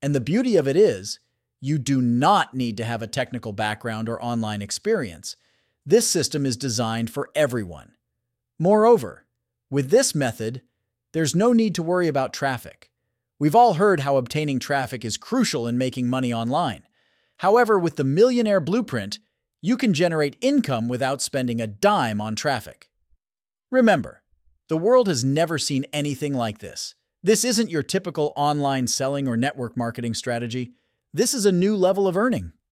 And the beauty of it is, you do not need to have a technical background or online experience. This system is designed for everyone. Moreover, with this method, there's no need to worry about traffic. We've all heard how obtaining traffic is crucial in making money online. However, with the Millionaire Blueprint, you can generate income without spending a dime on traffic. Remember, the world has never seen anything like this. This isn't your typical online selling or network marketing strategy. This is a new level of earning.